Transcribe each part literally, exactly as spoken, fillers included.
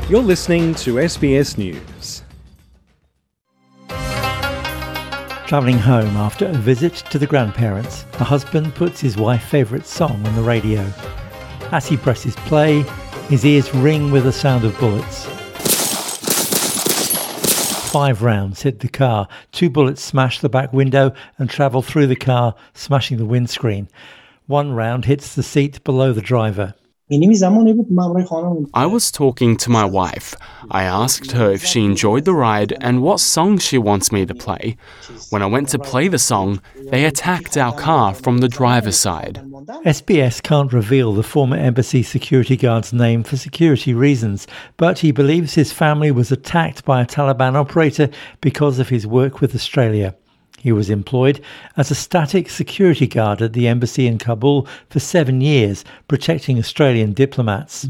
You're listening to S B S News. Travelling home after a visit to the grandparents, a husband puts his wife's favourite song on the radio. As he presses play, his ears ring with the sound of bullets. Five rounds hit the car. Two bullets smash the back window and travel through the car, smashing the windscreen. One round hits the seat below the driver. I was talking to my wife. I asked her if she enjoyed the ride and what song she wants me to play. When I went to play the song, they attacked our car from the driver's side. S B S can't reveal the former embassy security guard's name for security reasons, but he believes his family was attacked by a Taliban operator because of his work with Australia. He was employed as a static security guard at the embassy in Kabul for seven years, protecting Australian diplomats.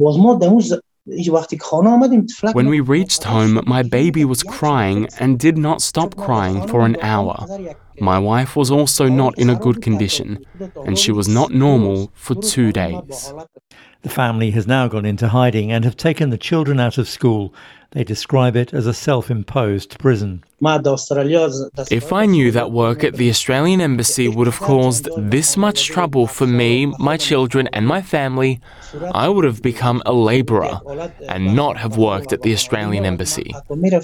When we reached home, my baby was crying and did not stop crying for an hour. My wife was also not in a good condition, and she was not normal for two days. The family has now gone into hiding and have taken the children out of school. They describe it as a self-imposed prison. If I knew that work at the Australian Embassy would have caused this much trouble for me, my children and my family, I would have become a labourer and not have worked at the Australian Embassy.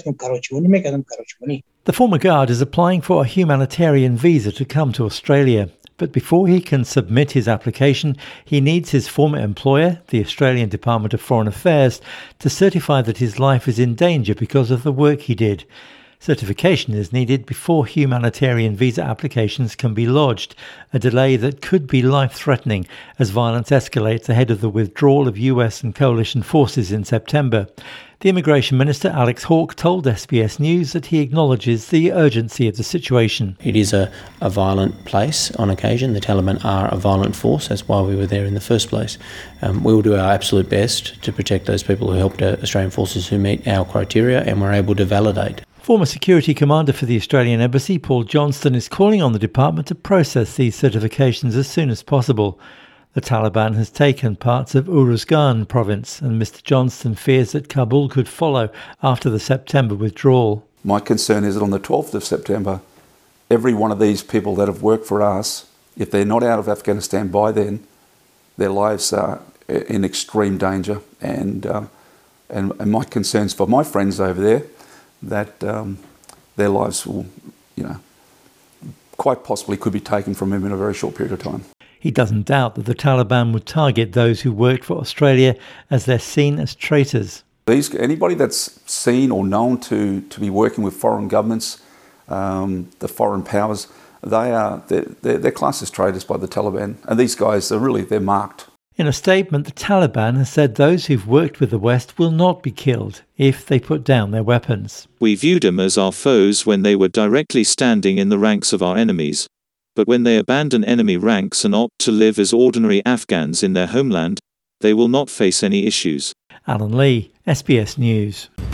The former guard is applying for a humanitarian visa to come to Australia. But before he can submit his application, he needs his former employer, the Australian Department of Foreign Affairs, to certify that his life is in danger because of the work he did. Certification is needed before humanitarian visa applications can be lodged, a delay that could be life-threatening as violence escalates ahead of the withdrawal of U S and coalition forces in September. The Immigration Minister, Alex Hawke, told S B S News that he acknowledges the urgency of the situation. It is a, a violent place on occasion. The Taliban are a violent force. That's why we were there in the first place. Um, we will do our absolute best to protect those people who helped Australian forces who meet our criteria and were able to validate. Former security commander for the Australian Embassy, Paul Johnston, is calling on the department to process these certifications as soon as possible. The Taliban has taken parts of Uruzgan province, and Mister Johnston fears that Kabul could follow after the September withdrawal. My concern is that on the twelfth of September, every one of these people that have worked for us, if they're not out of Afghanistan by then, their lives are in extreme danger. And uh, and, and my concerns for my friends over there, that um, their lives will, you know, quite possibly could be taken from them in a very short period of time. He doesn't doubt that the Taliban would target those who worked for Australia as they're seen as traitors. These, anybody that's seen or known to, to be working with foreign governments, um, the foreign powers, they are they're, they're, they're classed as traitors by the Taliban. And these guys are really, they're marked. In a statement, the Taliban has said those who've worked with the West will not be killed if they put down their weapons. We viewed them as our foes when they were directly standing in the ranks of our enemies. But when they abandon enemy ranks and opt to live as ordinary Afghans in their homeland, they will not face any issues. Alan Lee, S B S News.